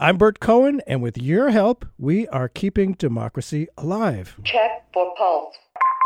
I'm Bert Cohen, and with your help, we are keeping democracy alive. Check for pulse.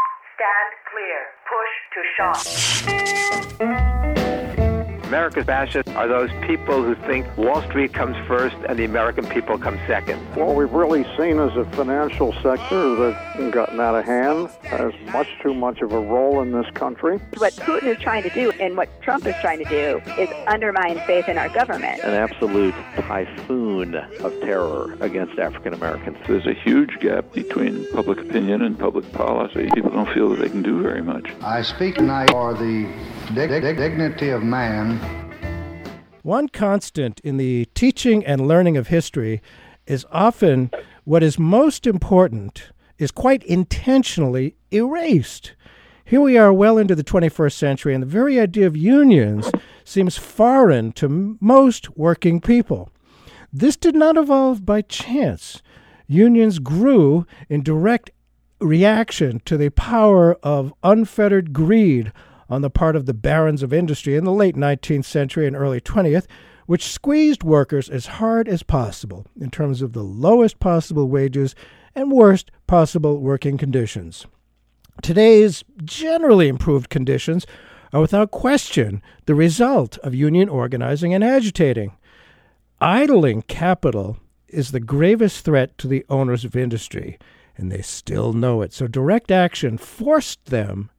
Stand clear. Push to shot. America's fascists are those people who think Wall Street comes first and the American people come second. What we've really seen is a financial sector that's gotten out of hand, has much too much of a role in this country. What Putin is trying to do and what Trump is trying to do is undermine faith in our government. An absolute typhoon of terror against African Americans. There's a huge gap between public opinion and public policy. People don't feel that they can do very much. I speak tonight for the dignity of man. One constant in the teaching and learning of history is often what is most important is quite intentionally erased. Here we are well into the 21st century, and the very idea of unions seems foreign to most working people. This did not evolve by chance. Unions grew in direct reaction to the power of unfettered greed on the part of the barons of industry in the late 19th century and early 20th, which squeezed workers as hard as possible in terms of the lowest possible wages and worst possible working conditions. Today's generally improved conditions are without question the result of union organizing and agitating. Idling capital is the gravest threat to the owners of industry, and they still know it. So direct action forced them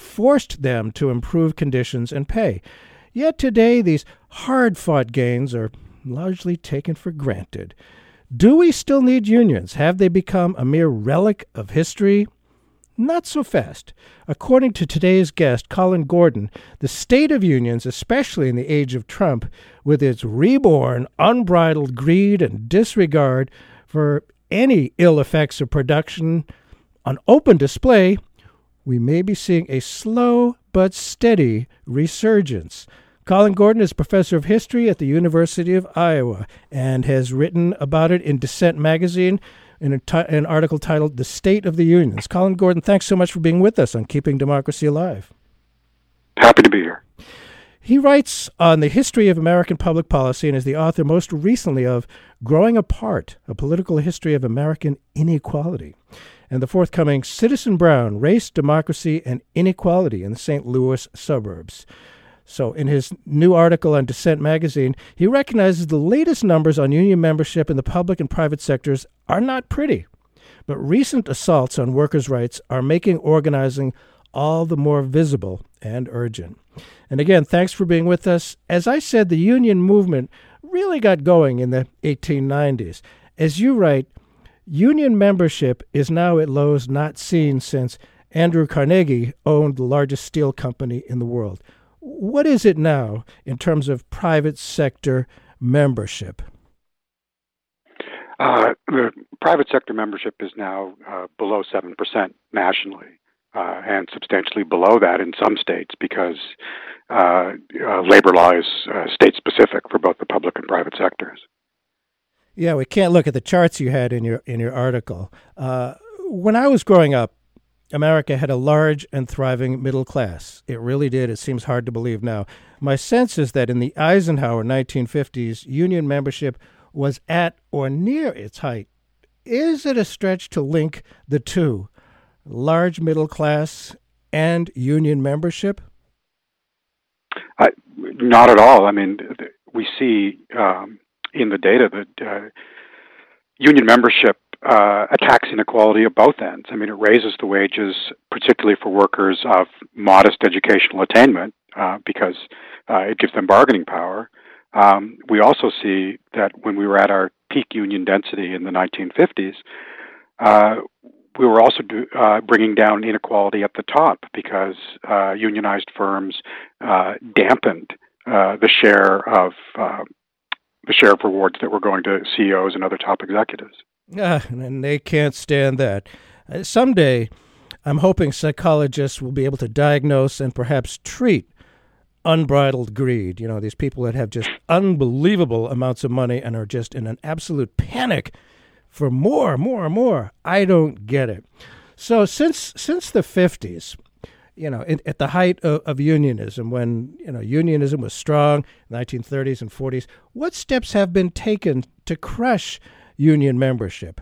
to improve conditions and pay. Yet today, these hard-fought gains are largely taken for granted. Do we still need unions? Have they become a mere relic of history? Not so fast. According to today's guest, Colin Gordon, the state of unions, especially in the age of Trump, with its reborn, unbridled greed and disregard for any ill effects of production on open display, we may be seeing a slow but steady resurgence. Colin Gordon is professor of history at the University of Iowa and has written about it in Dissent magazine in an article titled The State of the Unions. Colin Gordon, thanks so much for being with us on Keeping Democracy Alive. Happy to be here. He writes on the history of American public policy and is the author most recently of Growing Apart, A Political History of American Inequality, and the forthcoming Citizen Brown, Race, Democracy, and Inequality in the St. Louis Suburbs. So in his new article on Dissent magazine, he recognizes the latest numbers on union membership in the public and private sectors are not pretty, but recent assaults on workers' rights are making organizing all the more visible and urgent. And again, thanks for being with us. As I said, the union movement really got going in the 1890s. As you write, union membership is now at lows not seen since Andrew Carnegie owned the largest steel company in the world. What is it now in terms of private sector membership? The private sector membership is now below 7% nationally, and substantially below that in some states because labor law is state-specific for both the public and private sectors. Yeah, we can't look at the charts you had in your article. When I was growing up, America had a large and thriving middle class. It really did. It seems hard to believe now. My sense is that in the Eisenhower 1950s, union membership was at or near its height. Is it a stretch to link the two, large middle class and union membership? Not at all. I mean, we see in the data that union membership attacks inequality at both ends. I mean, it raises the wages, particularly for workers of modest educational attainment, because it gives them bargaining power. We also see that when we were at our peak union density in the 1950s, we were also bringing down inequality at the top because unionized firms dampened the share of rewards that were going to CEOs and other top executives. And they can't stand that. Someday, I'm hoping psychologists will be able to diagnose and perhaps treat unbridled greed. You know, these people that have just unbelievable amounts of money and are just in an absolute panic for more. I don't get it. So since the 50s, at the height of unionism, when unionism was strong, 1930s and 40s, what steps have been taken to crush union membership?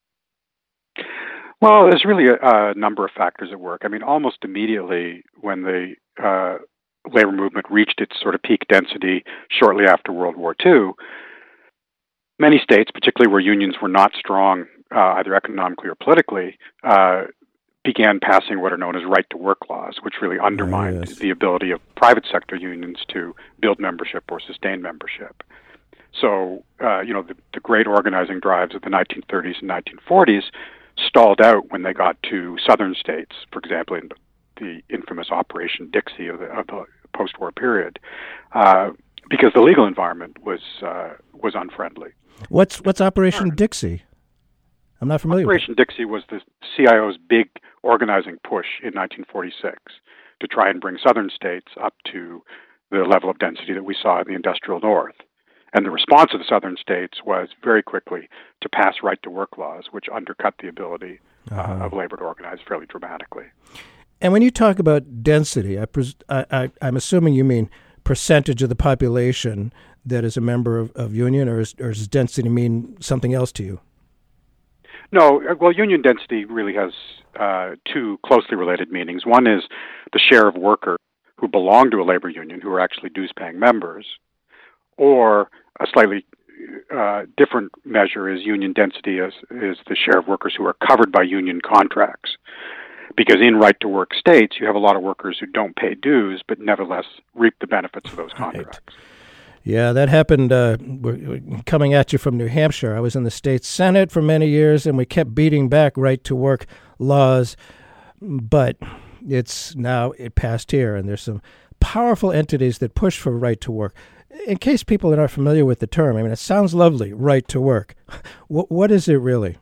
Well, there's really a number of factors at work. I mean, almost immediately when the labor movement reached its sort of peak density shortly after World War II, many states, particularly where unions were not strong either economically or politically, began passing what are known as right-to-work laws, which really undermined the ability of private sector unions to build membership or sustain membership. So, the great organizing drives of the 1930s and 1940s stalled out when they got to southern states, for example, in the infamous Operation Dixie of the post-war period, because the legal environment was unfriendly. What's Operation Dixie? I'm not familiar with it. Operation Dixie was the CIO's big organizing push in 1946 to try and bring southern states up to the level of density that we saw in the industrial north. And the response of the southern states was very quickly to pass right-to-work laws, which undercut the ability of labor to organize fairly dramatically. And when you talk about density, I'm assuming you mean percentage of the population that is a member of union, or does density mean something else to you? No, well, union density really has two closely related meanings. One is the share of workers who belong to a labor union who are actually dues-paying members, or a slightly different measure is union density is the share of workers who are covered by union contracts. Because in right-to-work states, you have a lot of workers who don't pay dues, but nevertheless reap the benefits of those contracts. Right. Yeah, that happened. We're coming at you from New Hampshire. I was in the state Senate for many years, and we kept beating back right-to-work laws. But it passed here, and there's some powerful entities that push for right-to-work. In case people are not familiar with the term, I mean, it sounds lovely, right-to-work. What is it really?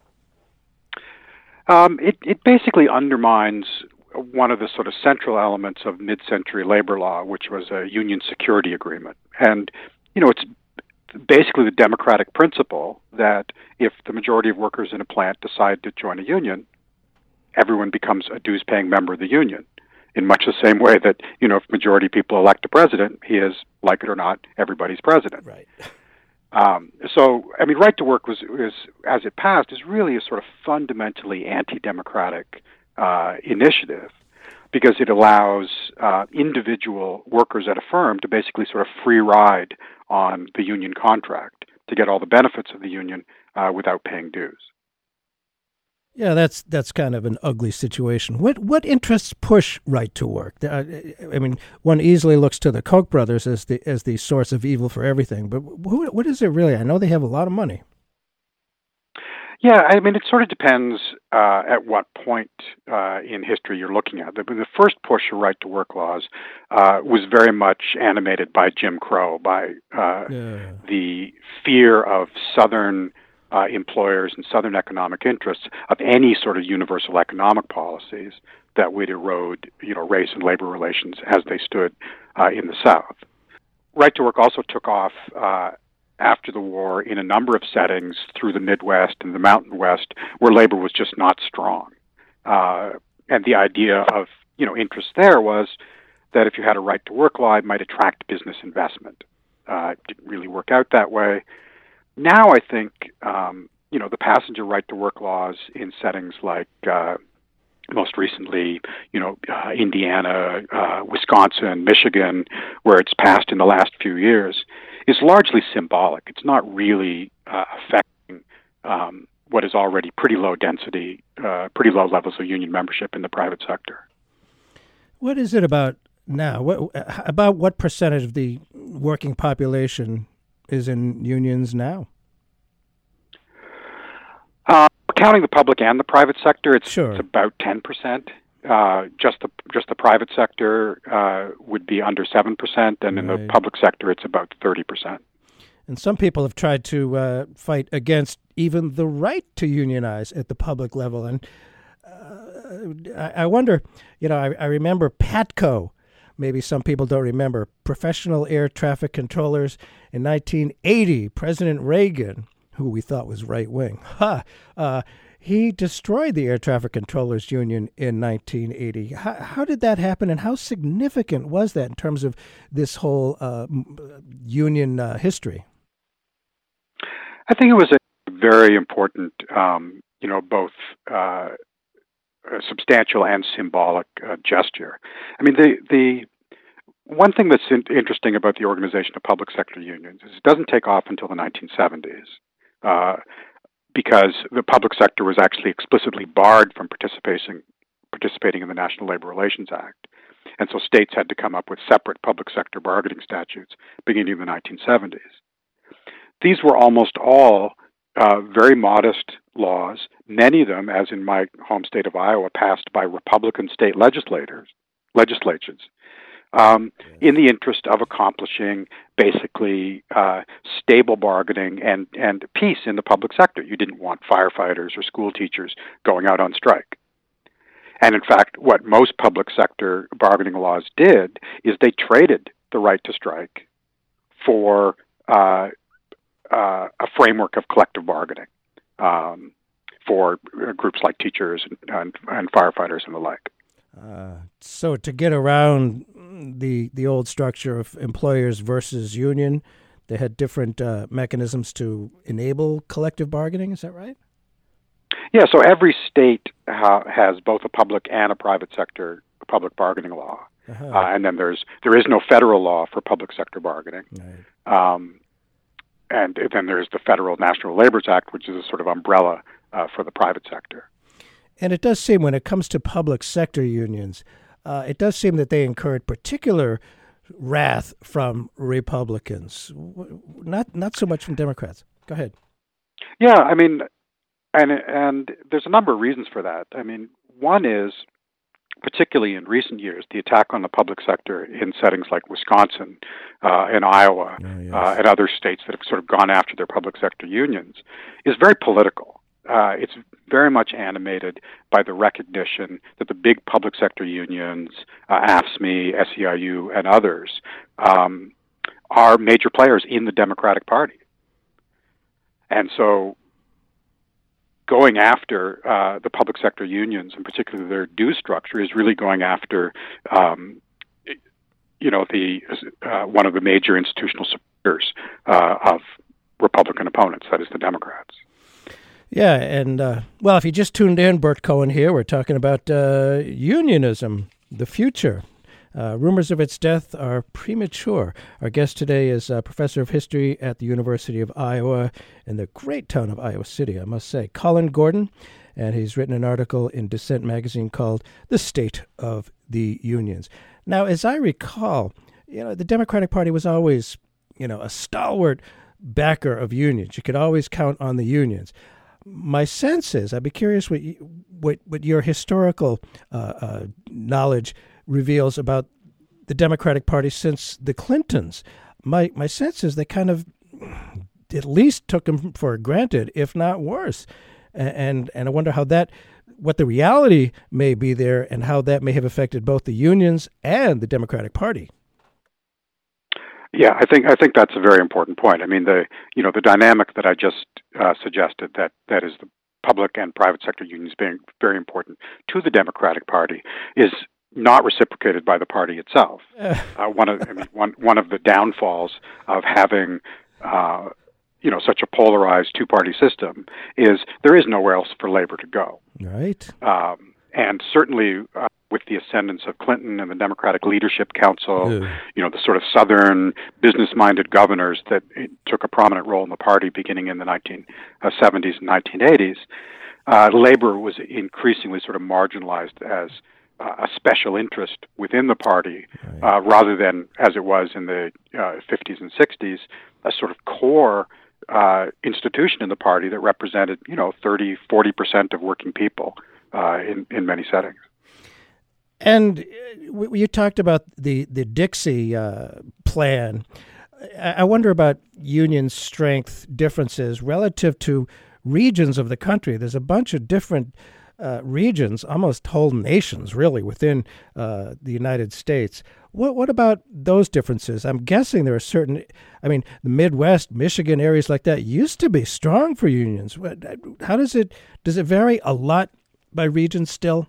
It basically undermines one of the sort of central elements of mid-century labor law, which was a union security agreement. And, it's basically the democratic principle that if the majority of workers in a plant decide to join a union, everyone becomes a dues-paying member of the union. In much the same way that, if majority of people elect a president, he is, like it or not, everybody's president. Right. Right to work was as it passed, is really a sort of fundamentally anti-democratic initiative, because it allows individual workers at a firm to basically sort of free ride on the union contract to get all the benefits of the union without paying dues. Yeah, that's kind of an ugly situation. What interests push right to work? I mean, one easily looks to the Koch brothers as the source of evil for everything. But what is it really? I know they have a lot of money. Yeah, I mean, it sort of depends at what point in history you're looking at. The first push for right to work laws was very much animated by Jim Crow, by the fear of Southern employers and Southern economic interests of any sort of universal economic policies that would erode, race and labor relations as they stood in the South. Right to work also took off after the war in a number of settings through the Midwest and the Mountain West where labor was just not strong. And the idea of, interest there was that if you had a right to work law, it might attract business investment. It didn't really work out that way. Now I think, the passenger right to work laws in settings like most recently, Indiana, Wisconsin, Michigan, where it's passed in the last few years, is largely symbolic. It's not really affecting what is already pretty low density, pretty low levels of union membership in the private sector. What is it about now? About what percentage of the working population is in unions now? Counting the public and the private sector, it's about 10%. Just the private sector would be under 7%, and in the public sector, it's about 30%. And some people have tried to fight against even the right to unionize at the public level. And I wonder, I remember PATCO. Maybe some people don't remember. Professional Air Traffic Controllers in 1980. President Reagan, who we thought was right-wing. He destroyed the Air Traffic Controllers Union in 1980. How did that happen, and how significant was that in terms of this whole union history? I think it was a very important, both substantial and symbolic gesture. I mean, the one thing that's interesting about the organization of public sector unions is it doesn't take off until the 1970s. Because the public sector was actually explicitly barred from participating in the National Labor Relations Act. And so states had to come up with separate public sector bargaining statutes beginning in the 1970s. These were almost all very modest laws, many of them, as in my home state of Iowa, passed by Republican state legislatures, in the interest of accomplishing basically stable bargaining and peace in the public sector. You didn't want firefighters or school teachers going out on strike. And in fact, what most public sector bargaining laws did is they traded the right to strike for a framework of collective bargaining for groups like teachers and firefighters and the like. So to get around the old structure of employers versus union, they had different mechanisms to enable collective bargaining. Is that right? Yeah. So every state has both a public and a private sector public bargaining law, and then there is no federal law for public sector bargaining. Right. And then there's the Federal National Labor Act, which is a sort of umbrella for the private sector. And it does seem when it comes to public sector unions, it does seem that they incurred particular wrath from Republicans, not so much from Democrats. Go ahead. Yeah, I mean, and there's a number of reasons for that. I mean, one is, particularly in recent years, the attack on the public sector in settings like Wisconsin and Iowa and other states that have sort of gone after their public sector unions is very political. It's very much animated by the recognition that the big public sector unions, AFSCME, SEIU, and others, are major players in the Democratic Party. And so going after the public sector unions, and particularly their due structure, is really going after, one of the major institutional supporters of Republican opponents, that is the Democrats. Yeah, and, if you just tuned in, Bert Cohen here. We're talking about unionism, the future. Rumors of its death are premature. Our guest today is a professor of history at the University of Iowa in the great town of Iowa City, I must say, Colin Gordon, and he's written an article in Dissent magazine called The State of the Unions. Now, as I recall, the Democratic Party was always, a stalwart backer of unions. You could always count on the unions. My sense is, I'd be curious what your historical knowledge reveals about the Democratic Party since the Clintons. My sense is they kind of at least took them for granted, if not worse. And I wonder what the reality may be there, and how that may have affected both the unions and the Democratic Party. Yeah, I think that's a very important point. I mean, the dynamic that I just suggested, that is the public and private sector unions being very important to the Democratic Party, is not reciprocated by the party itself. One of the downfalls of having such a polarized two-party system is there is nowhere else for labor to go. Right. And certainly with the ascendance of Clinton and the Democratic Leadership Council, the sort of Southern business-minded governors that took a prominent role in the party beginning in the 1970s and 1980s, labor was increasingly sort of marginalized as a special interest within the party, rather than, as it was in the 50s and 60s, a sort of core institution in the party that represented, 30, 40% of working people in many settings. And you talked about the Dixie plan. I wonder about union strength differences relative to regions of the country. There's a bunch of different regions, almost whole nations, really, within the United States. What about those differences? I'm guessing there are certain, the Midwest, Michigan, areas like that used to be strong for unions. How does it vary a lot by region still?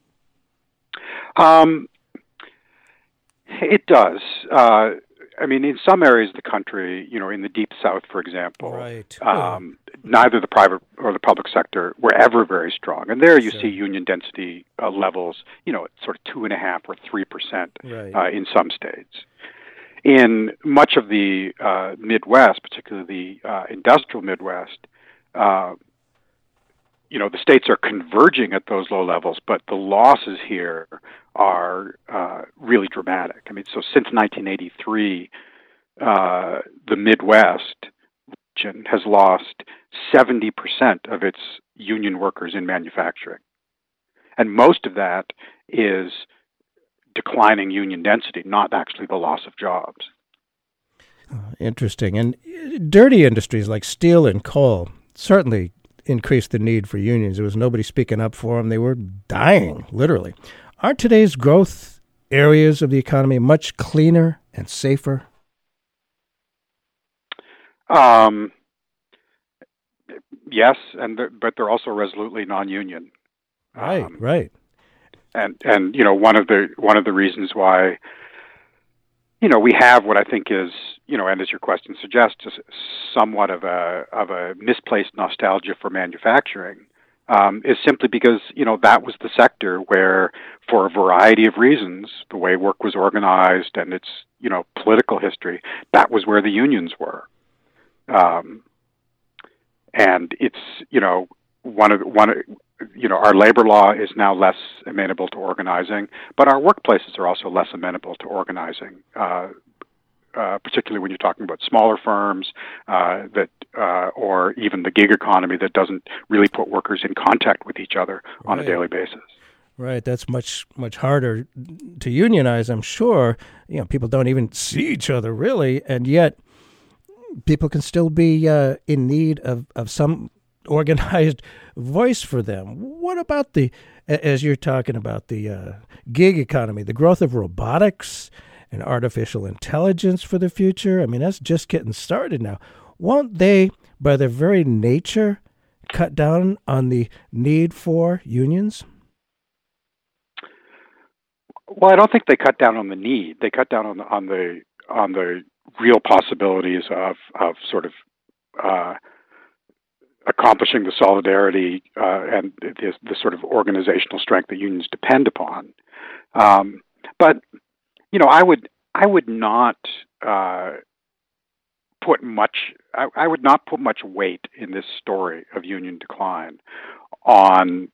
It does. In some areas of the country, in the Deep South, for example, right. Neither the private or the public sector were ever very strong. And there you see union density levels, at sort of 2.5% or 3% in some states. In much of the Midwest, particularly the industrial Midwest, the states are converging at those low levels, but the losses here are really dramatic. So since 1983, the Midwest region has lost 70% of its union workers in manufacturing. And most of that is declining union density, not actually the loss of jobs. Interesting. And dirty industries like steel and coal certainly increased the need for unions. There was nobody speaking up for them. They were dying, literally. Are today's growth areas of the economy much cleaner and safer? Yes, but they're also resolutely non-union. Right. And one of the reasons why we have what I think is and as your question suggests, is somewhat of a misplaced nostalgia for manufacturing. Is simply because, that was the sector where, for a variety of reasons, the way work was organized and its, political history, that was where the unions were. And it's, our labor law is now less amenable to organizing, but our workplaces are also less amenable to organizing, particularly when you're talking about smaller firms or even the gig economy that doesn't really put workers in contact with each other on a daily basis. Right, that's much harder to unionize, I'm sure. People don't even see each other really, and yet people can still be in need of some organized voice for them. What about as you're talking about the gig economy, the growth of robotics and artificial intelligence for the future? That's just getting started now. Won't they, by their very nature, cut down on the need for unions? Well, I don't think they cut down on the need. They cut down on the real possibilities of sort of accomplishing the solidarity and the sort of organizational strength that unions depend upon. But I would not put much. I would not put much weight in this story of union decline on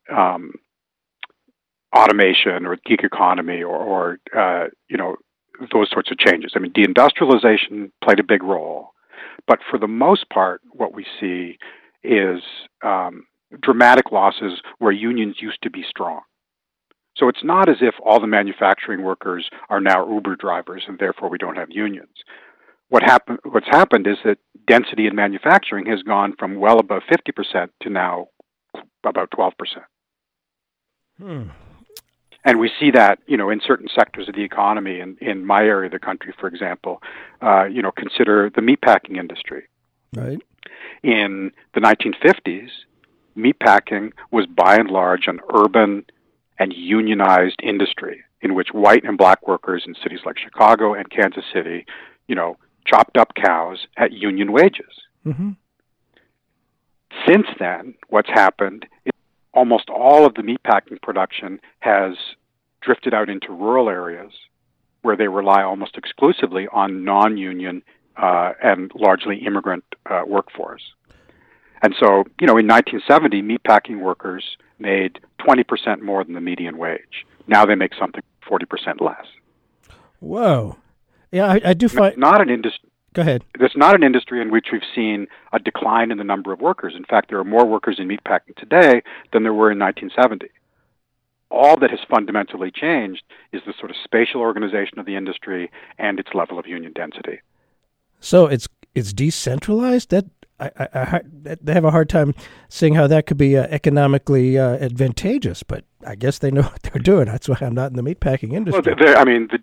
automation or gig economy or those sorts of changes. Deindustrialization played a big role, but for the most part, what we see is dramatic losses where unions used to be strong. So it's not as if all the manufacturing workers are now Uber drivers and therefore we don't have unions. What's happened is that density in manufacturing has gone from well above 50% to now about 12%. And we see that, in certain sectors of the economy. In my area of the country, for example, consider the meatpacking industry. Right. In the 1950s, meatpacking was by and large an urban and unionized industry in which white and black workers in cities like Chicago and Kansas City, chopped up cows at union wages. Mm-hmm. Since then, what's happened is almost all of the meatpacking production has drifted out into rural areas where they rely almost exclusively on non-union and largely immigrant workforce. And so, in 1970, meatpacking workers made 20% more than the median wage. Now they make something 40% less. Whoa. Yeah, I do find... Not an industry... Go ahead. It's not an industry in which we've seen a decline in the number of workers. In fact, there are more workers in meatpacking today than there were in 1970. All that has fundamentally changed is the sort of spatial organization of the industry and its level of union density. So it's decentralized? That they have a hard time seeing how that could be economically advantageous. But I guess they know what they're doing. That's why I'm not in the meatpacking industry. Well, I mean,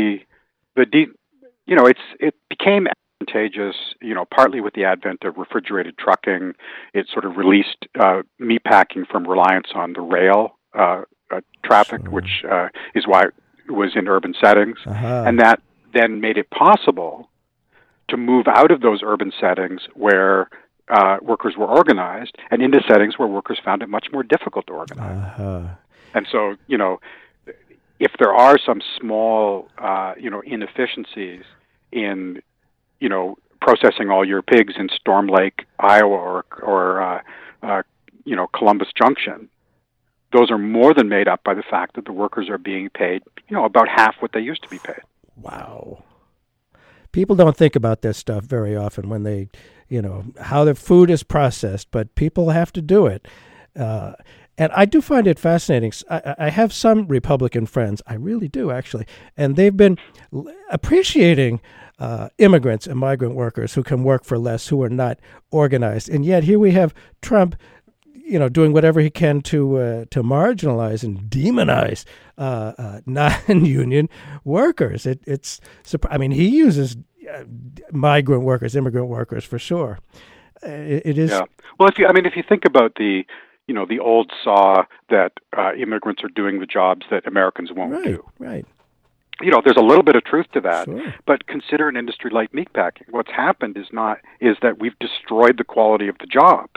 it became advantageous, partly with the advent of refrigerated trucking. It sort of released meatpacking from reliance on the rail traffic, Sure. which is why it was in urban settings. Uh-huh. And that then made it possible to move out of those urban settings where workers were organized and into settings where workers found it much more difficult to organize. Uh-huh. And so, if there are some small, inefficiencies in, processing all your pigs in Storm Lake, Iowa, or Columbus Junction, those are more than made up by the fact that the workers are being paid, about half what they used to be paid. Wow. People don't think about this stuff very often when they, how their food is processed, but people have to do it. And I do find it fascinating. I have some Republican friends, I really do actually, and they've been appreciating immigrants and migrant workers who can work for less, who are not organized. And yet here we have Trump, doing whatever he can to marginalize and demonize non-union workers. He uses migrant workers, immigrant workers for sure. It is. Yeah. Well, if you think about the old saw that immigrants are doing the jobs that Americans won't do. Right. There's a little bit of truth to that. Sure. But consider an industry like meatpacking. What's happened is that we've destroyed the quality of the job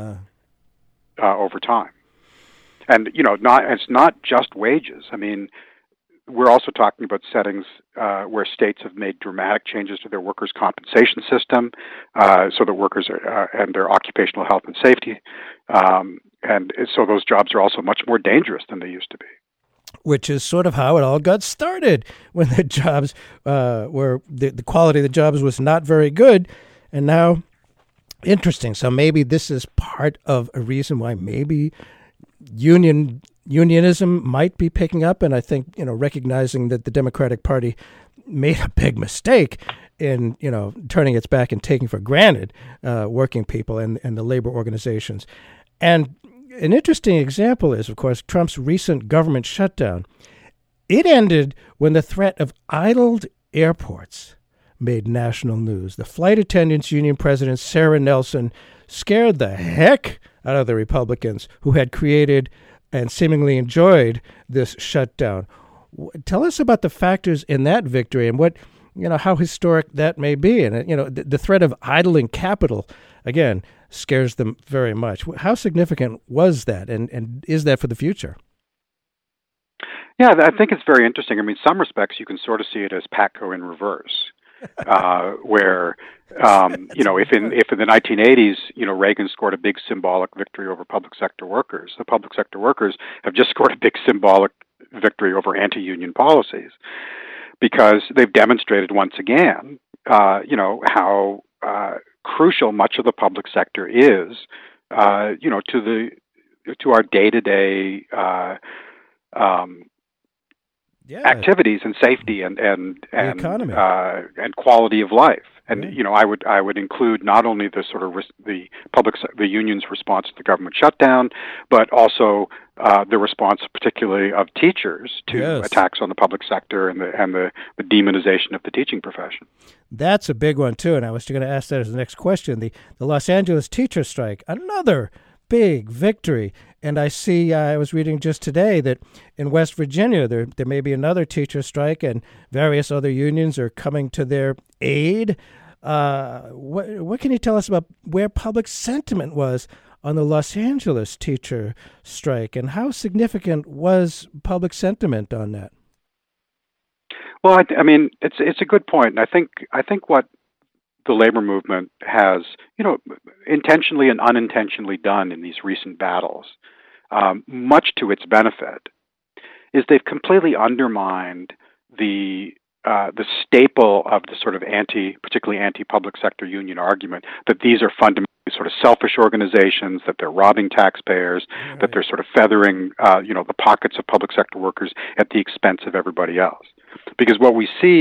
over time. And it's not just wages. I mean, we're also talking about settings where states have made dramatic changes to their workers' compensation system, so that workers are and their occupational health and safety, and so those jobs are also much more dangerous than they used to be. Which is sort of how it all got started, when the jobs were the quality of the jobs was not very good, and now interesting. So maybe this is part of a reason why maybe unionism might be picking up, and I think recognizing that the Democratic Party made a big mistake in turning its back and taking for granted working people and the labor organizations. And an interesting example is, of course, Trump's recent government shutdown. It ended when the threat of idled airports made national news. The Flight Attendants Union President Sarah Nelson scared the heck out of the Republicans who had created and seemingly enjoyed this shutdown. Tell us about the factors in that victory and what, how historic that may be. And, the threat of idling capital, again, scares them very much. How significant was that, and is that for the future? Yeah, I think it's very interesting. I mean, in some respects, you can sort of see it as PATCO in reverse, where, if in the 1980s, Reagan scored a big symbolic victory over public sector workers, the public sector workers have just scored a big symbolic victory over anti-union policies, because they've demonstrated once again, how crucial much of the public sector is, to our day-to-day activities and safety and economy and quality of life. And I would include not only the sort of the union's response to the government shutdown, but also the response, particularly of teachers, to attacks on the public sector and the demonization of the teaching profession. That's a big one too, and I was going to ask that as the next question. The Los Angeles teacher strike, another big victory. And I see, I was reading just today that in West Virginia, there may be another teacher strike, and various other unions are coming to their aid. What can you tell us about where public sentiment was on the Los Angeles teacher strike, and how significant was public sentiment on that? Well, I mean, it's a good point, and I think what the labor movement has, intentionally and unintentionally done in these recent battles, much to its benefit, is they've completely undermined the staple of the sort of particularly anti-public sector union argument that these are fundamentally sort of selfish organizations, that they're robbing taxpayers, that they're sort of feathering, the pockets of public sector workers at the expense of everybody else. Because what we see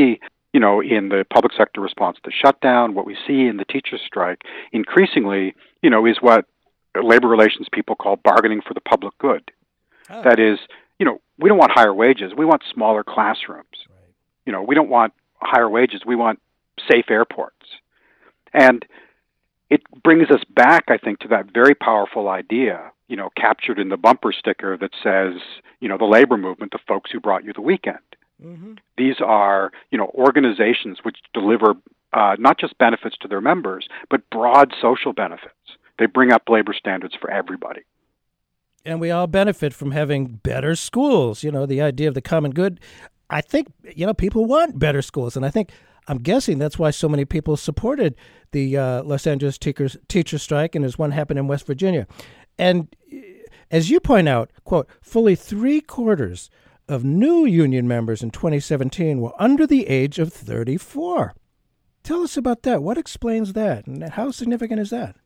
in the public sector response to shutdown, what we see in the teachers' strike, increasingly, is what labor relations people call bargaining for the public good. Oh. That is, we don't want higher wages. We want smaller classrooms. Right. We don't want higher wages. We want safe airports. And it brings us back, I think, to that very powerful idea, captured in the bumper sticker that says, the labor movement, the folks who brought you the weekend. Mm-hmm. These are, organizations which deliver not just benefits to their members, but broad social benefits. They bring up labor standards for everybody. And we all benefit from having better schools, the idea of the common good. I think, people want better schools. And I'm guessing that's why so many people supported the Los Angeles teacher strike, and there's one happened in West Virginia. And as you point out, quote, fully 3/4 of new union members in 2017 were under the age of 34. Tell us about that. What explains that, and how significant is that?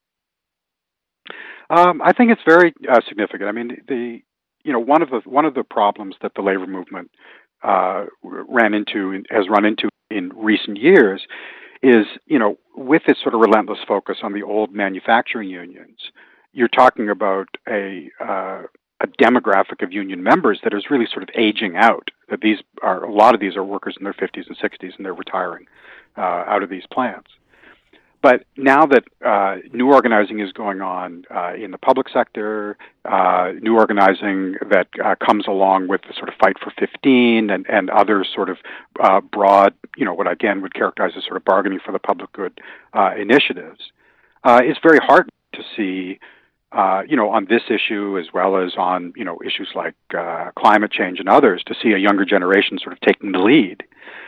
I think it's very significant. I mean, one of the problems that the labor movement has run into in recent years is, with this sort of relentless focus on the old manufacturing unions, you're talking about a demographic of union members that is really sort of aging out. That a lot of these are workers in their 50s and 60s, and they're retiring out of these plants. But now that new organizing is going on in the public sector, new organizing that comes along with the sort of Fight for 15 and other sort of broad, what again would characterize as sort of bargaining for the public good initiatives, it's very hard to see, on this issue as well as on, issues like climate change and others, to see a younger generation sort of taking the lead.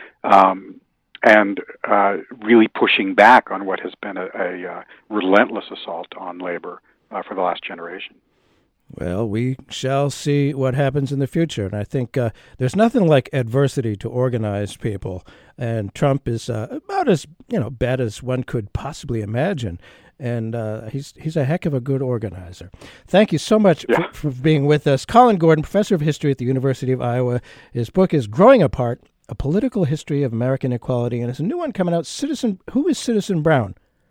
And really pushing back on what has been a relentless assault on labor for the last generation. Well, we shall see what happens in the future. And I think there's nothing like adversity to organize people. And Trump is about as bad as one could possibly imagine. And he's a heck of a good organizer. Thank you so much for being with us. Colin Gordon, professor of history at the University of Iowa. His book is Growing Apart, A Political History of American Equality, and there's a new one coming out. Who is Citizen Brown?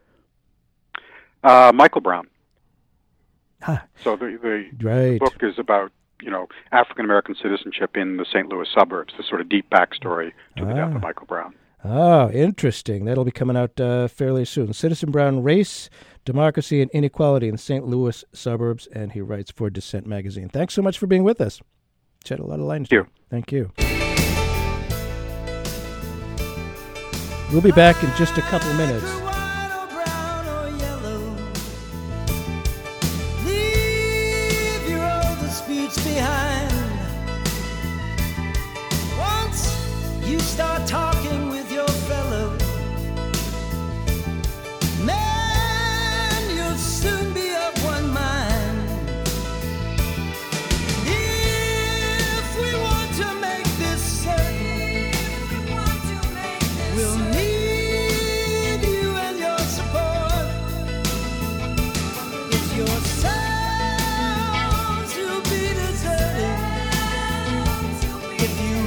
Michael Brown. Huh. So the book is about African American citizenship in the St. Louis suburbs. The sort of deep backstory to the death of Michael Brown. Oh, interesting. That'll be coming out fairly soon. Citizen Brown: Race, Democracy, and Inequality in the St. Louis Suburbs, and he writes for Dissent magazine. Thanks so much for being with us. Shed a lot of light. Thank you. We'll be back in just a couple of minutes. Leave your old disputes behind. Once you start talking with your fellow man, you'll soon be of one mind. If we want to make this certain, we'll need you and your support. It's yourselves you'll be deserting if you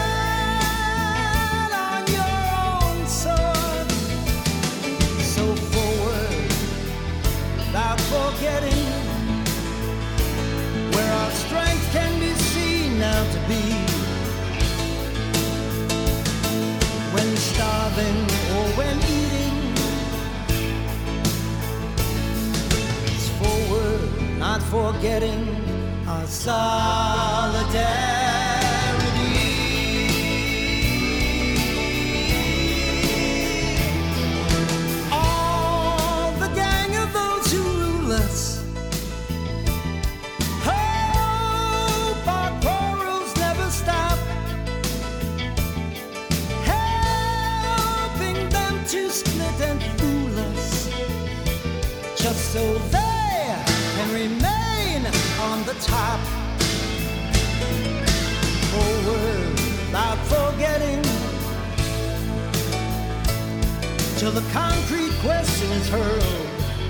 ride on your own sword. So forward, without forgetting where our strength can be seen now to be. When starving or when eating, it's forward, not forgetting our solidarity. All the gang of those who rule us hope our quarrels never stop. Helping them to split and fool us, just so they can remain on the top. Forward, without forgetting, till the concrete question is hurled.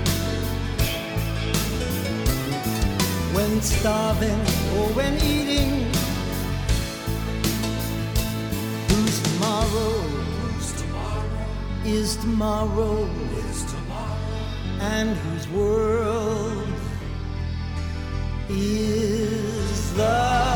When starving or when eating, whose tomorrow is tomorrow, and whose world is the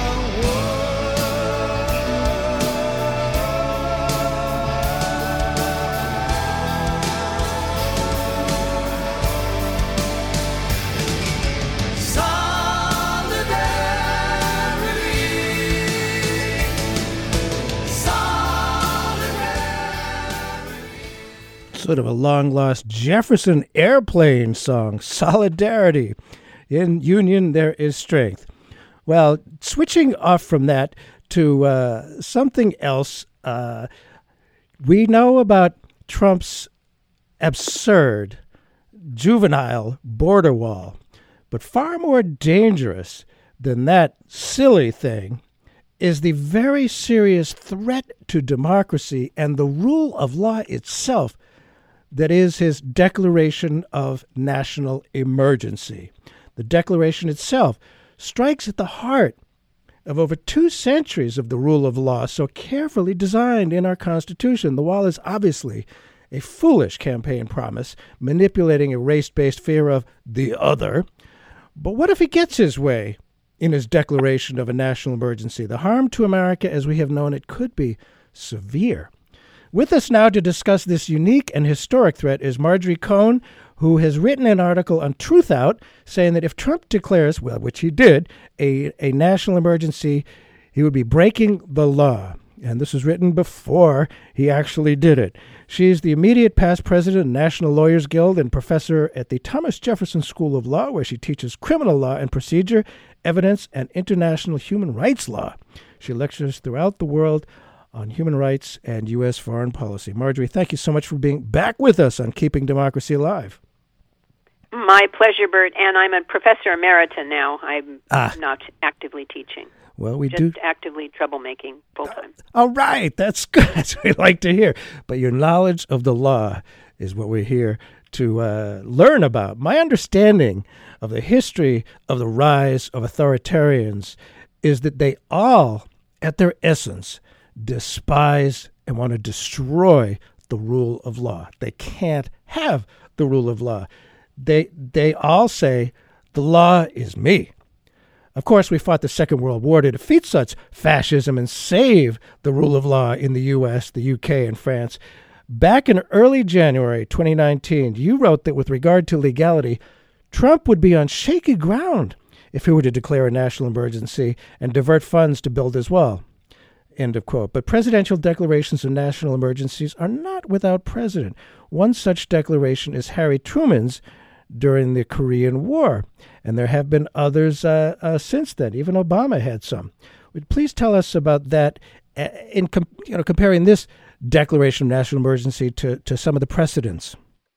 sort of a long-lost Jefferson Airplane song, Solidarity. In union, there is strength. Well, switching off from that to something else, we know about Trump's absurd, juvenile border wall. But far more dangerous than that silly thing is the very serious threat to democracy and the rule of law itself that is his declaration of national emergency. The declaration itself strikes at the heart of over 2 centuries of the rule of law so carefully designed in our Constitution. The wall is obviously a foolish campaign promise, manipulating a race-based fear of the other. But what if he gets his way in his declaration of a national emergency? The harm to America, as we have known it, could be severe. With us now to discuss this unique and historic threat is Marjorie Cohn, who has written an article on Truth Out saying that if Trump declares, well, which he did, a national emergency, he would be breaking the law. And this was written before he actually did it. She's the immediate past president of the National Lawyers Guild and professor at the Thomas Jefferson School of Law, where she teaches criminal law and procedure, evidence, and international human rights law. She lectures throughout the world on human rights and U.S. foreign policy. Marjorie, thank you so much for being back with us on Keeping Democracy Alive. My pleasure, Bert, and I'm a professor emerita now. I'm not actively teaching. Well, we just actively troublemaking full-time. All right, that's good. That's what we like to hear. But your knowledge of the law is what we're here to learn about. My understanding of the history of the rise of authoritarians is that they all, at their essence, despise and want to destroy the rule of law. They can't have the rule of law. They all say, the law is me. Of course, we fought the Second World War to defeat such fascism and save the rule of law in the U.S., the U.K., and France. Back in early January 2019, you wrote that with regard to legality, Trump would be on shaky ground if he were to declare a national emergency and divert funds to build his wall. End of quote. But presidential declarations of national emergencies are not without precedent. One such declaration is Harry Truman's during the Korean War, and there have been others since then. Even Obama had some. Would you please tell us about that in comparing this declaration of national emergency to some of the precedents?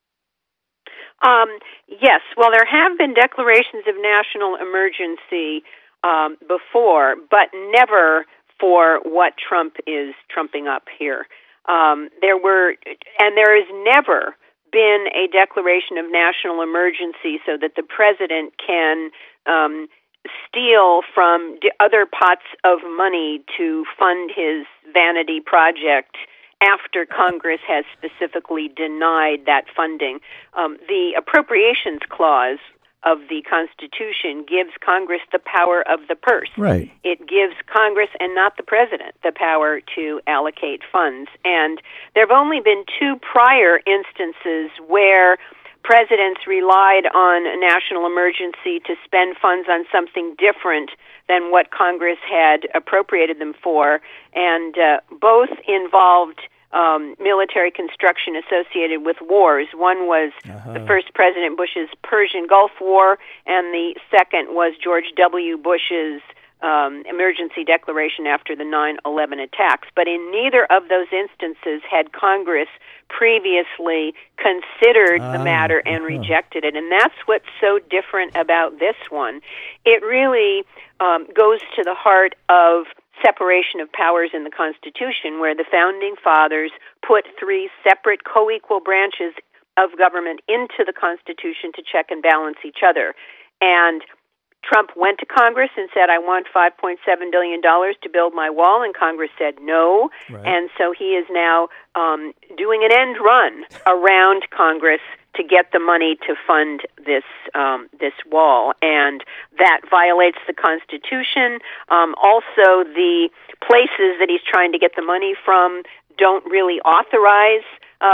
Yes. Well, there have been declarations of national emergency before, but never for what Trump is trumping up here. There has never been a declaration of national emergency so that the president can steal from other pots of money to fund his vanity project after Congress has specifically denied that funding. The Appropriations Clause of the Constitution gives Congress the power of the purse. Right. It gives Congress and not the president the power to allocate funds. And there have only been 2 prior instances where presidents relied on a national emergency to spend funds on something different than what Congress had appropriated them for, and both involved military construction associated with wars. One was the first President Bush's Persian Gulf War, and the second was George W. Bush's emergency declaration after the 9/11 attacks. But in neither of those instances had Congress previously considered the matter and rejected it. And that's what's so different about this one. It really goes to the heart of separation of powers in the Constitution, where the Founding Fathers put 3 separate co-equal branches of government into the Constitution to check and balance each other. And Trump went to Congress and said, I want $5.7 billion to build my wall, and Congress said no. Right. And so he is now doing an end run around Congress to get the money to fund this wall, and that violates the Constitution. Also, the places that he's trying to get the money from don't really authorize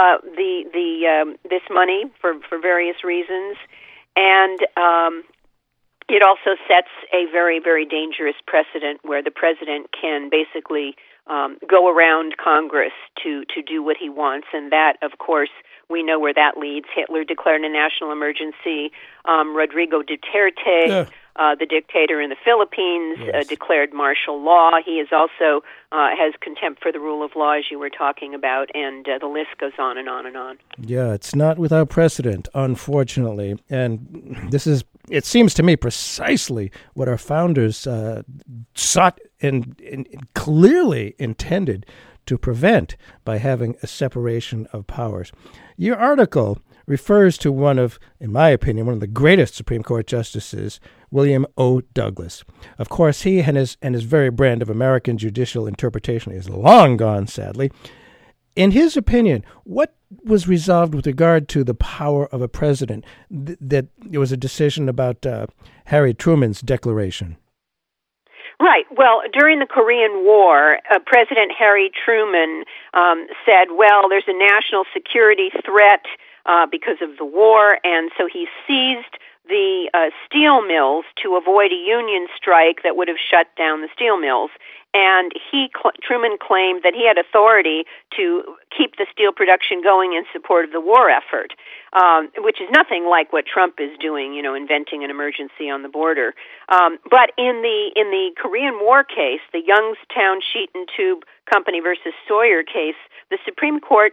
this money for various reasons, and it also sets a very, very dangerous precedent where the president can basically go around Congress to do what he wants, and that, of course, we know where that leads. Hitler declared a national emergency. Rodrigo Duterte, the dictator in the Philippines, declared martial law. He is also has contempt for the rule of law, as you were talking about, and the list goes on and on and on. Yeah, it's not without precedent, unfortunately. And this is, it seems to me, precisely what our founders sought and clearly intended to prevent by having a separation of powers. Your article refers to one of, in my opinion, one of the greatest Supreme Court justices, William O. Douglas. Of course, he and his very brand of American judicial interpretation is long gone, sadly. In his opinion, what was resolved with regard to the power of a president? That it was a decision about Harry Truman's declaration. Right. Well, during the Korean War, President Harry Truman said, well, there's a national security threat because of the war, and so he seized the steel mills to avoid a union strike that would have shut down the steel mills. And Truman claimed that he had authority to keep the steel production going in support of the war effort, which is nothing like what Trump is doing, inventing an emergency on the border. But in the Korean War case, the Youngstown Sheet and Tube Company versus Sawyer case, the Supreme Court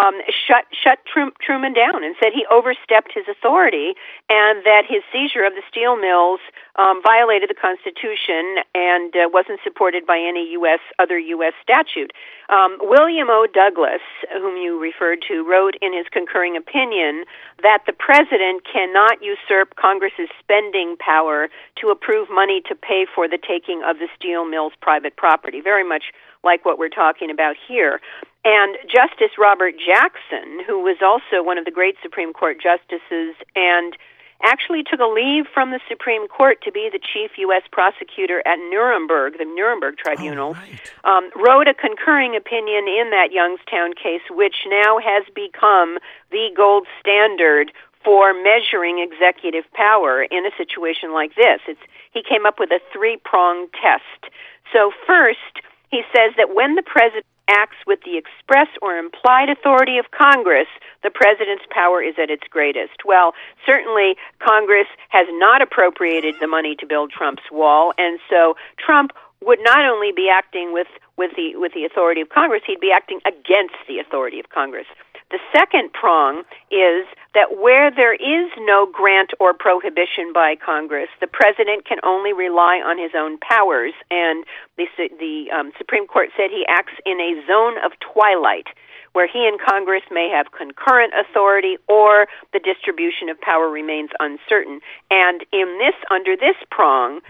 shut Truman down and said he overstepped his authority and that his seizure of the steel mills violated the Constitution and wasn't supported by any other U.S. statute. William O. Douglas, whom you referred to, wrote in his concurring opinion that the president cannot usurp Congress's spending power to approve money to pay for the taking of the steel mills' private property, very much like what we're talking about here. And Justice Robert Jackson, who was also one of the great Supreme Court justices and actually took a leave from the Supreme Court to be the chief U.S. prosecutor at Nuremberg, the Nuremberg Tribunal, wrote a concurring opinion in that Youngstown case, which now has become the gold standard for measuring executive power in a situation like this. He came up with a three-pronged test. So first, he says that when the president acts with the express or implied authority of Congress, the president's power is at its greatest. Well, certainly Congress has not appropriated the money to build Trump's wall, and so Trump would not only be acting with the authority of Congress, he'd be acting against the authority of Congress. The second prong is that where there is no grant or prohibition by Congress, the president can only rely on his own powers, and the Supreme Court said he acts in a zone of twilight, where he and Congress may have concurrent authority or the distribution of power remains uncertain. And under this prong,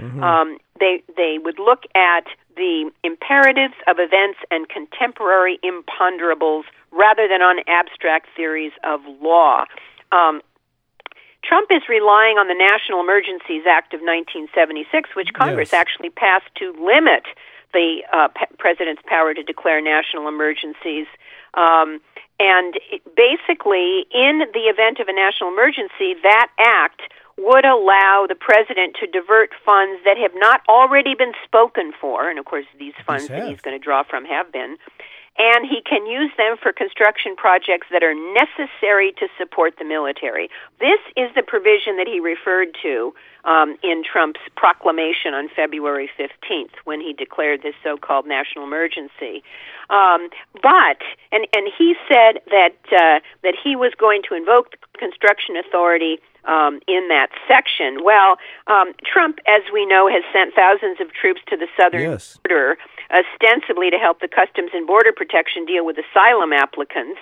they would look at the imperatives of events and contemporary imponderables rather than on abstract theories of law. Trump is relying on the National Emergencies Act of 1976, which Congress actually passed to limit the president's power to declare national emergencies. Basically, in the event of a national emergency, that act would allow the president to divert funds that have not already been spoken for, and of course these funds that he's going to draw from have been, and he can use them for construction projects that are necessary to support the military. This is the provision that he referred to in Trump's proclamation on February 15th when he declared this so-called national emergency. But he said that he was going to invoke the construction authority in that section. Well, Trump, as we know, has sent thousands of troops to the southern border ostensibly to help the Customs and Border Protection deal with asylum applicants.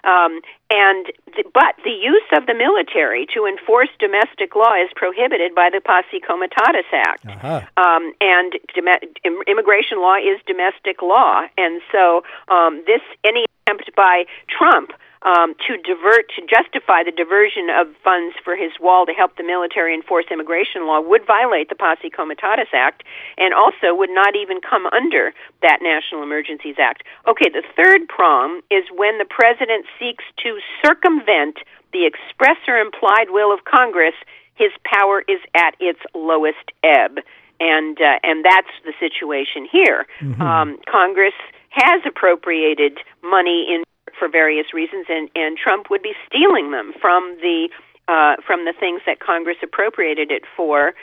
But the use of the military to enforce domestic law is prohibited by the Posse Comitatus Act. And immigration law is domestic law. And so any attempt by Trump to justify the diversion of funds for his wall to help the military enforce immigration law would violate the Posse Comitatus Act and also would not even come under that National Emergencies Act. Okay, the third prong is when the president seeks to circumvent the express or implied will of Congress, his power is at its lowest ebb. And that's the situation here. Congress has appropriated money for various reasons, and Trump would be stealing them from the things that Congress appropriated it for.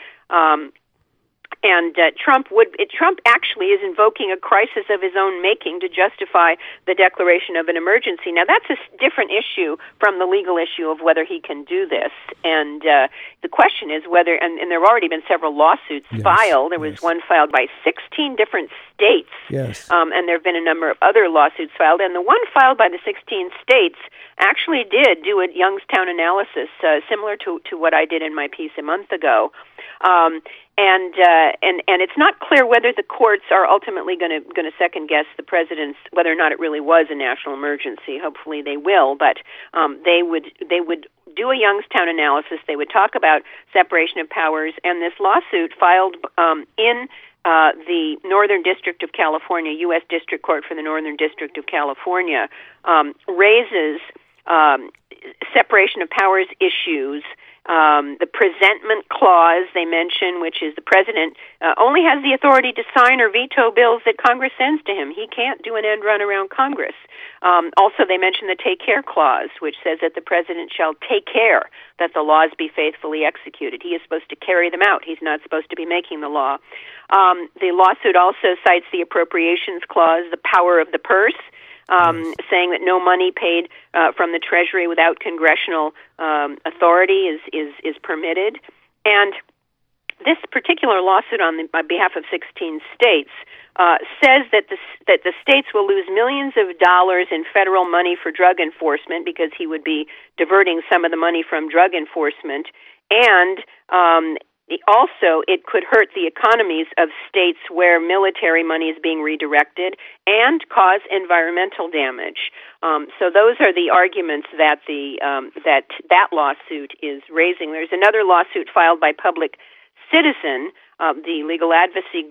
Trump actually is invoking a crisis of his own making to justify the declaration of an emergency. Now, that's a different issue from the legal issue of whether he can do this. And the question is whether, and there have already been several lawsuits filed. There was one filed by 16 different states, and there have been a number of other lawsuits filed. And the one filed by the 16 states actually did do a Youngstown analysis similar to what I did in my piece a month ago. And it's not clear whether the courts are ultimately going to second guess the president's whether or not it really was a national emergency. Hopefully they will, but they would do a Youngstown analysis. They would talk about separation of powers, and this lawsuit filed in the Northern District of California, U.S. District Court for the Northern District of California, raises separation of powers issues. The presentment clause they mention, which is the president only has the authority to sign or veto bills that Congress sends to him. He can't do an end run around Congress. Also, they mention the take care clause, which says that the president shall take care that the laws be faithfully executed. He is supposed to carry them out. He's not supposed to be making the law. The lawsuit also cites the appropriations clause, the power of the purse, saying that no money paid from the Treasury without congressional authority is permitted. And this particular lawsuit on behalf of 16 states says that the states will lose millions of dollars in federal money for drug enforcement because he would be diverting some of the money from drug enforcement, and also, it could hurt the economies of states where military money is being redirected and cause environmental damage. So those are the arguments that that lawsuit is raising. There's another lawsuit filed by Public Citizen, the legal advocacy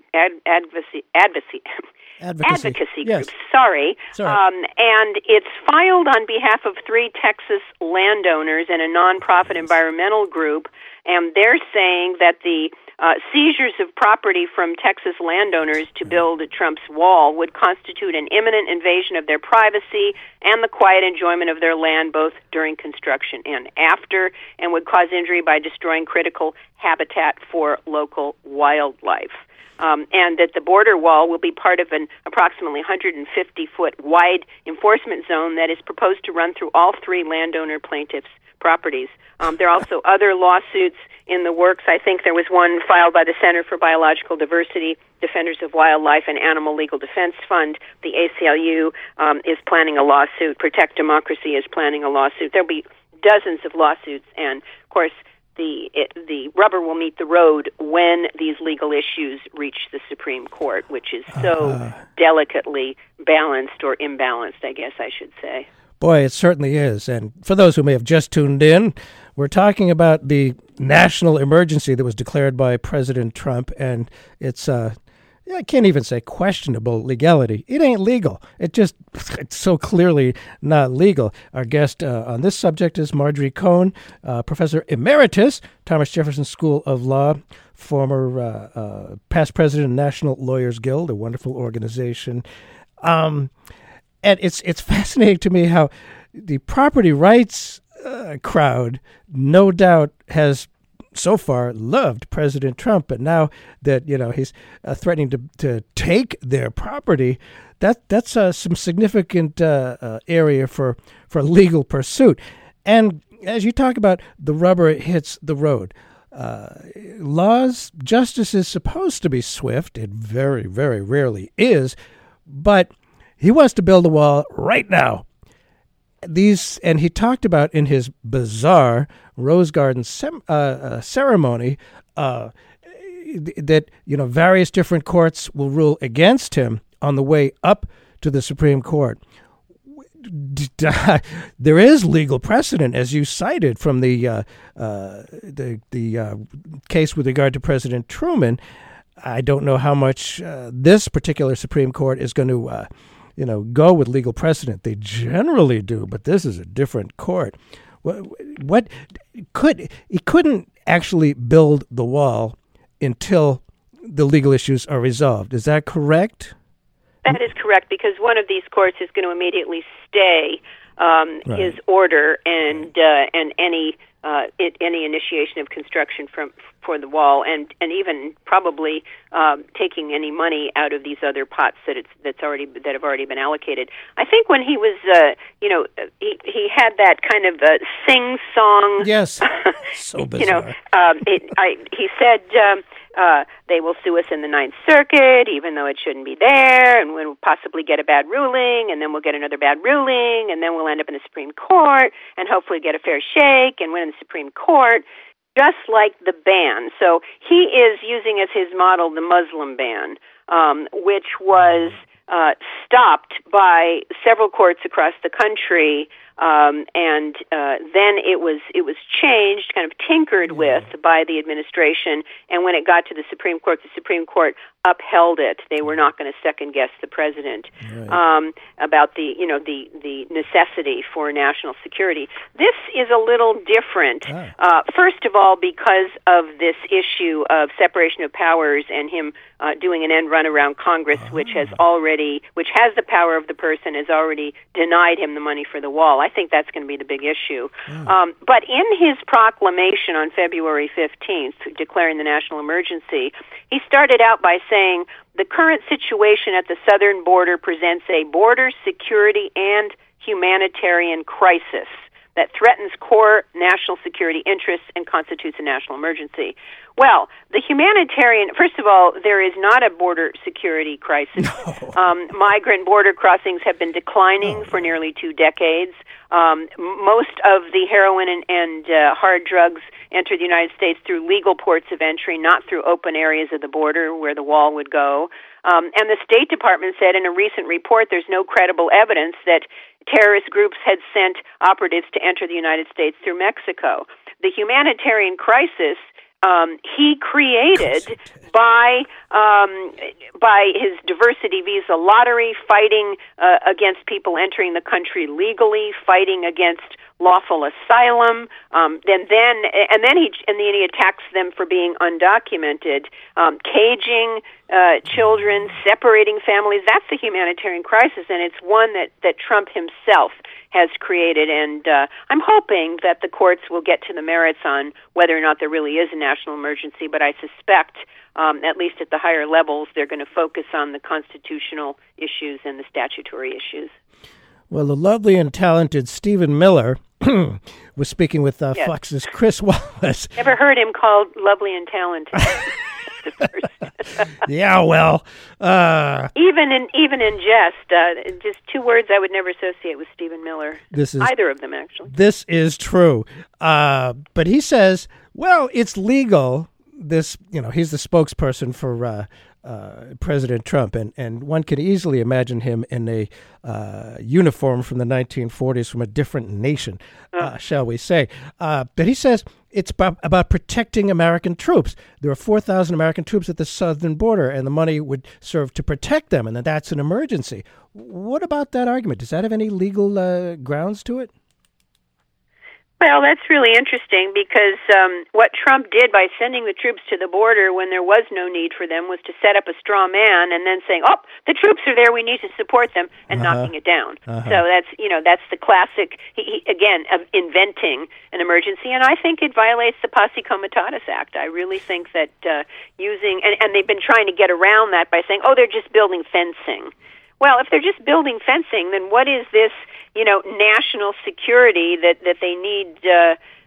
group. Sorry. And it's filed on behalf of 3 Texas landowners and a nonprofit environmental group, and they're saying that the seizures of property from Texas landowners to build Trump's wall would constitute an imminent invasion of their privacy and the quiet enjoyment of their land both during construction and after, and would cause injury by destroying critical habitat for local wildlife. And that the border wall will be part of an approximately 150-foot wide enforcement zone that is proposed to run through all 3 landowner plaintiffs' properties. There are also other lawsuits in the works. I think there was one filed by the Center for Biological Diversity, Defenders of Wildlife, and Animal Legal Defense Fund. The ACLU is planning a lawsuit. Protect Democracy is planning a lawsuit. There'll be dozens of lawsuits, and, of course, the rubber will meet the road when these legal issues reach the Supreme Court, which is so delicately balanced or imbalanced, I guess I should say. Boy, it certainly is. And for those who may have just tuned in, we're talking about the national emergency that was declared by President Trump, and I can't even say questionable legality. It ain't legal. It's so clearly not legal. Our guest on this subject is Marjorie Cohn, Professor Emeritus, Thomas Jefferson School of Law, former past president of National Lawyers Guild, a wonderful organization. And it's fascinating to me how the property rights crowd no doubt has so far loved President Trump, but now that he's threatening to take their property, that's some significant area for legal pursuit. And as you talk about the rubber hits the road, justice is supposed to be swift. It very, very rarely is, but he wants to build a wall right now. And he talked about in his bizarre Rose Garden ceremony that various different courts will rule against him on the way up to the Supreme Court. There is legal precedent, as you cited, from the case with regard to President Truman. I don't know how much this particular Supreme Court is going to, go with legal precedent. They generally do, but this is a different court. He couldn't actually build the wall until the legal issues are resolved. Is that correct? That is correct, because one of these courts is going to immediately stay his order and any initiation of construction for the wall, and even probably taking any money out of these other pots that have already been allocated. I think when he was he had that kind of sing-song. Yes, so bizarre. He said. They will sue us in the Ninth Circuit, even though it shouldn't be there, and we'll possibly get a bad ruling, and then we'll get another bad ruling, and then we'll end up in the Supreme Court, and hopefully get a fair shake and win in the Supreme Court, just like the ban. So he is using as his model the Muslim ban, which was stopped by several courts across the country. And then it was changed, kind of tinkered with by the administration. And when it got to the Supreme Court upheld it. They were not going to second guess the president about the necessity for national security. This is a little different. First of all, because of this issue of separation of powers and him doing an end run around Congress, which has the power of the person, has already denied him the money for the wall. I think that's going to be the big issue. But in his proclamation on February 15th, declaring the national emergency, he started out by saying, the current situation at the southern border presents a border security and humanitarian crisis that threatens core national security interests and constitutes a national emergency. Well, the humanitarian, first of all, there is not a border security crisis. No. Migrant border crossings have been declining for nearly 2 decades. Most of the heroin and hard drugs enter the United States through legal ports of entry, not through open areas of the border where the wall would go. And the State Department said in a recent report there's no credible evidence that terrorist groups had sent operatives to enter the United States through Mexico. The humanitarian crisis he created by his diversity visa lottery, fighting against people entering the country legally, fighting against lawful asylum, and then he attacks them for being undocumented, caging children, separating families. That's the humanitarian crisis, and it's one that Trump himself has created, and I'm hoping that the courts will get to the merits on whether or not there really is a national emergency, but I suspect, at least at the higher levels, they're going to focus on the constitutional issues and the statutory issues. Well, the lovely and talented Stephen Miller was speaking with Fox's Chris Wallace. Never heard him called lovely and talented. Yeah, well, even in jest, just 2 words I would never associate with Stephen Miller. Either of them, actually. This is true, but he says, well, it's legal. He's the spokesperson for President Trump, and one could easily imagine him in a uniform from the 1940s from a different nation, shall we say. But he says it's about protecting American troops. There are 4,000 American troops at the southern border, and the money would serve to protect them, and that's an emergency. What about that argument? Does that have any legal grounds to it? Well, that's really interesting because what Trump did by sending the troops to the border when there was no need for them was to set up a straw man and then saying, "Oh, the troops are there, we need to support them," and knocking it down. So that's the classic, he again, of inventing an emergency, and I think it violates the Posse Comitatus Act. I really think that using, and they've been trying to get around that by saying, "Oh, they're just building fencing." Well, if they're just building fencing, then what is this, national security that they need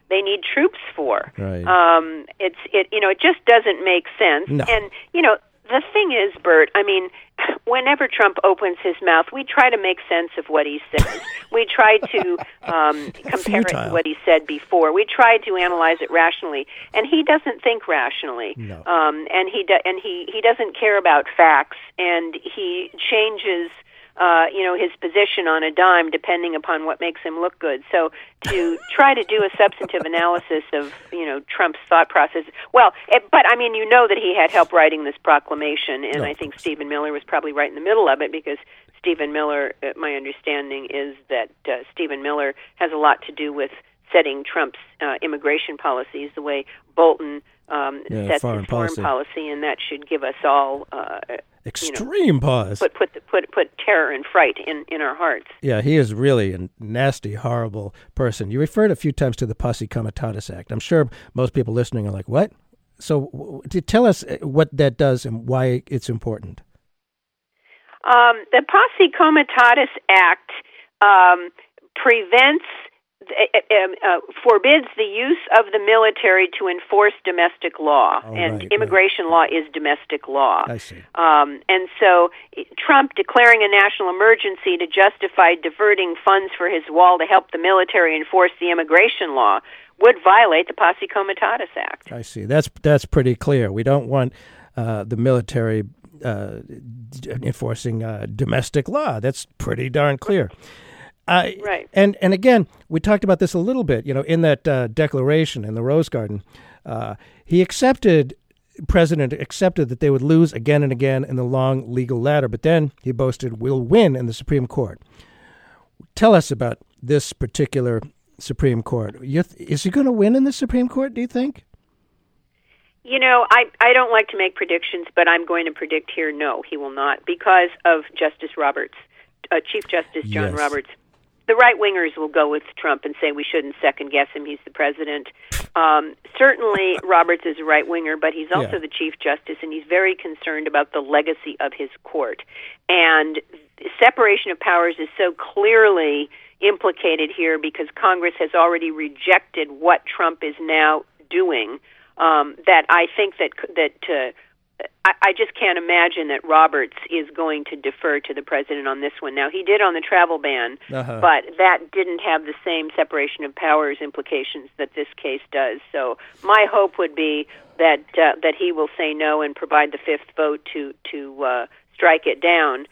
they need troops for. Right. It just doesn't make sense. No. And the thing is, Bert, I mean, whenever Trump opens his mouth, we try to make sense of what he says. We try to compare it to what he said before. We try to analyze it rationally, and he doesn't think rationally. No. And he doesn't care about facts, and he changes his position on a dime depending upon what makes him look good. So to try to do a substantive analysis of, Trump's thought process, but I mean, that he had help writing this proclamation, and I think Stephen Miller was probably right in the middle of it, because Stephen Miller, my understanding is that Stephen Miller has a lot to do with setting Trump's immigration policies the way Bolton sets his foreign policy, and that should give us all extreme pause. Put terror and fright in our hearts. Yeah, he is really a nasty, horrible person. You referred a few times to the Posse Comitatus Act. I'm sure most people listening are like, what? So tell us what that does and why it's important. The Posse Comitatus Act forbids the use of the military to enforce domestic law, immigration law is domestic law. I see. And so Trump declaring a national emergency to justify diverting funds for his wall to help the military enforce the immigration law would violate the Posse Comitatus Act. I see. That's pretty clear. We don't want the military enforcing domestic law. That's pretty darn clear. Right. And again, we talked about this a little bit, in that declaration in the Rose Garden. President accepted that they would lose again and again in the long legal ladder, but then he boasted, we'll win in the Supreme Court. Tell us about this particular Supreme Court. Is he going to win in the Supreme Court, do you think? I don't like to make predictions, but I'm going to predict here, no, he will not, because of Justice Roberts, Chief Justice John Roberts. The right-wingers will go with Trump and say we shouldn't second-guess him. He's the president. Certainly, Roberts is a right-winger, but he's also the Chief Justice, and he's very concerned about the legacy of his court. And separation of powers is so clearly implicated here because Congress has already rejected what Trump is now doing, that I think that I just can't imagine that Roberts is going to defer to the president on this one. Now, he did on the travel ban, but that didn't have the same separation of powers implications that this case does. So my hope would be that he will say no and provide the fifth vote to strike it down.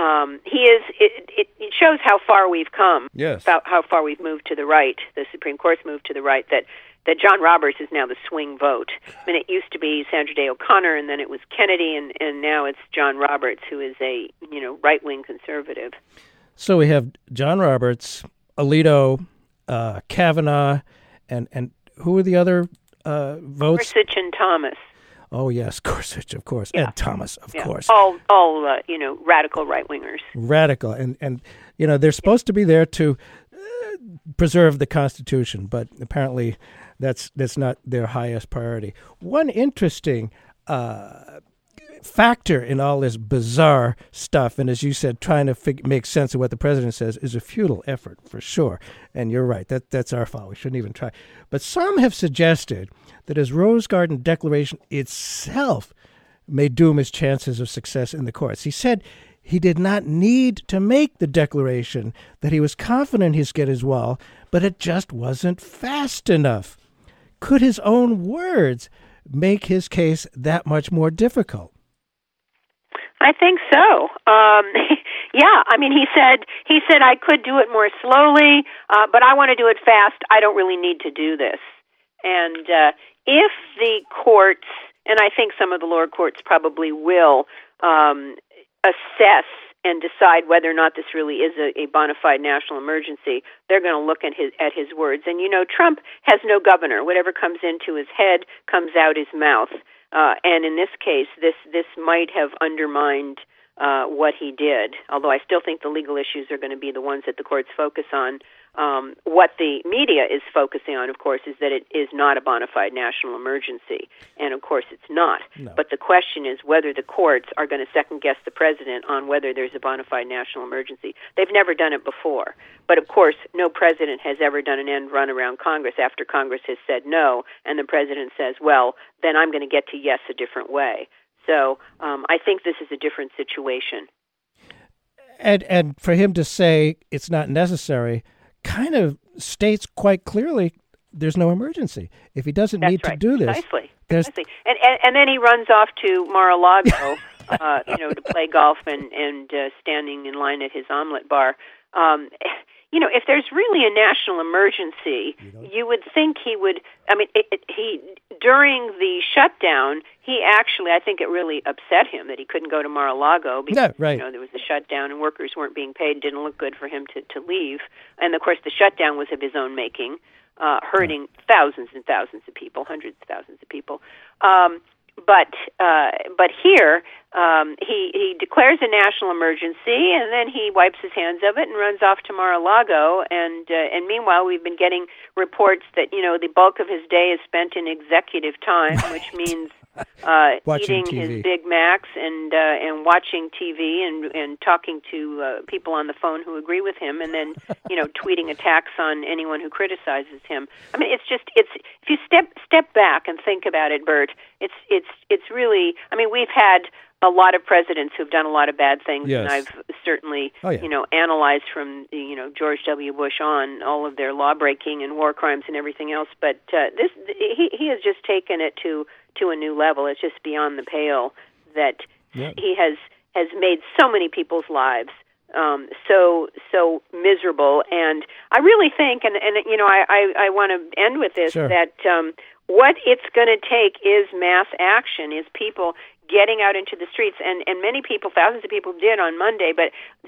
It shows how far we've come, how far we've moved to the right, the Supreme Court's moved to the right, that John Roberts is now the swing vote. I mean, it used to be Sandra Day O'Connor, and then it was Kennedy, and now it's John Roberts, who is a right-wing conservative. So we have John Roberts, Alito, Kavanaugh, and who are the other votes? Gorsuch and Thomas. Oh yes, Gorsuch, of course, and Thomas, of course. All radical right-wingers. Radical, and they're supposed to be there to preserve the Constitution, but apparently that's not their highest priority. One interesting factor in all this bizarre stuff, and as you said, trying to make sense of what the president says, is a futile effort for sure. And you're right, that's our fault. We shouldn't even try. But some have suggested that his Rose Garden Declaration itself may doom his chances of success in the courts. He said he did not need to make the declaration, that he was confident he'd get his wall, but it just wasn't fast enough. Could his own words make his case that much more difficult? I think so. I mean, he said I could do it more slowly, but I want to do it fast. I don't really need to do this. And if the courts, and I think some of the lower courts probably will, assess and decide whether or not this really is a bona fide national emergency, they're going to look at his words. And Trump has no governor. Whatever comes into his head comes out his mouth. And in this case, this might have undermined what he did. Although I still think the legal issues are going to be the ones that the courts focus on. what the media is focusing on, of course, is that it is not a bona fide national emergency. And, of course, it's not. No. But the question is whether the courts are going to second-guess the president on whether there's a bona fide national emergency. They've never done it before. But, of course, no president has ever done an end run around Congress after Congress has said no, and the president says, well, then I'm going to get to yes a different way. So I think this is a different situation. And for him to say it's not necessary kind of states quite clearly there's no emergency. If he doesn't need to do this, precisely. And then he runs off to Mar-a-Lago, to play golf and standing in line at his omelet bar. If there's really a national emergency, you would think he would. I mean, he during the shutdown, I think it really upset him that he couldn't go to Mar-a-Lago because there was a shutdown and workers weren't being paid. It didn't look good for him to leave. And of course, the shutdown was of his own making, hurting thousands and thousands of people, hundreds of thousands of people. But here he declares a national emergency, and then he wipes his hands of it and runs off to Mar-a-Lago. And meanwhile, we've been getting reports that the bulk of his day is spent in executive time, which means eating TV. his Big Macs and watching TV and talking to people on the phone who agree with him, and then tweeting attacks on anyone who criticizes him. I mean, it's if you step back and think about it, Bert, it's really. I mean, we've had a lot of presidents who've done a lot of bad things, and I've certainly analyzed from George W. Bush on all of their law breaking and war crimes and everything else. But he has just taken it to a new level. It's just beyond the pale that he has made so many people's lives so miserable. And I really think, and I want to end with this, that what it's going to take is mass action, is people getting out into the streets, and many people, thousands of people did on Monday, but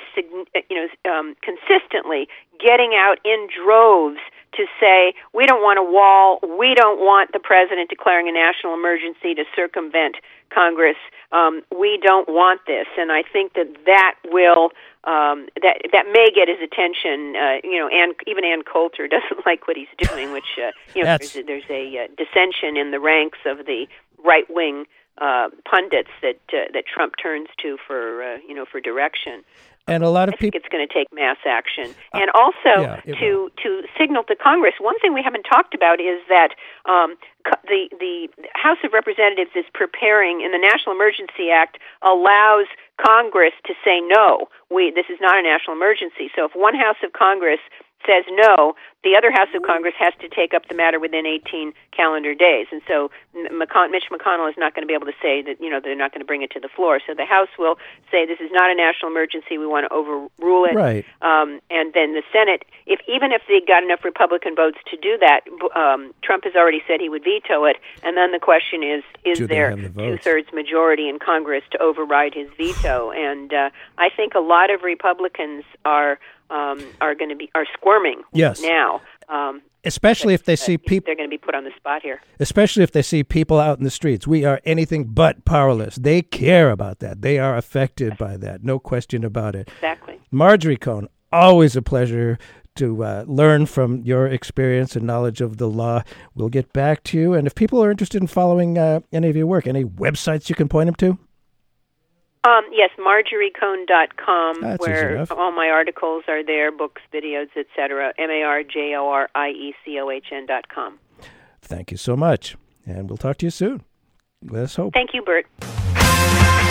consistently getting out in droves to say, we don't want a wall, we don't want the president declaring a national emergency to circumvent Congress, we don't want this. And I think that will that may get his attention. And even Ann Coulter doesn't like what he's doing, which there's a dissension in the ranks of the right wing pundits that Trump turns to for direction. And a lot of I think it's going to take mass action, and also to signal to Congress. One thing we haven't talked about is that the House of Representatives is preparing, in the National Emergency Act, allows Congress to say no. This is not a national emergency. So if one House of Congress says no, the other House of Congress has to take up the matter within 18 calendar days. And so Mitch McConnell is not going to be able to say that, they're not going to bring it to the floor. So the House will say this is not a national emergency, we want to overrule it. Right. And then the Senate, even if they got enough Republican votes to do that, Trump has already said he would veto it. And then the question is there two-thirds majority in Congress to override his veto? And I think a lot of Republicans are squirming now. Especially if they see people, they're going to be put on the spot here. Especially if they see people out in the streets. We are anything but powerless. They care about that. They are affected by that. No question about it. Exactly. Marjorie Cohn, always a pleasure to learn from your experience and knowledge of the law. We'll get back to you. And if people are interested in following any of your work, any websites you can point them to? Yes, MarjorieCohn.com, where enough. all my articles are there, books, videos, etc. MarjorieCohn.com. Thank you so much, and we'll talk to you soon. Let us hope. Thank you, Bert.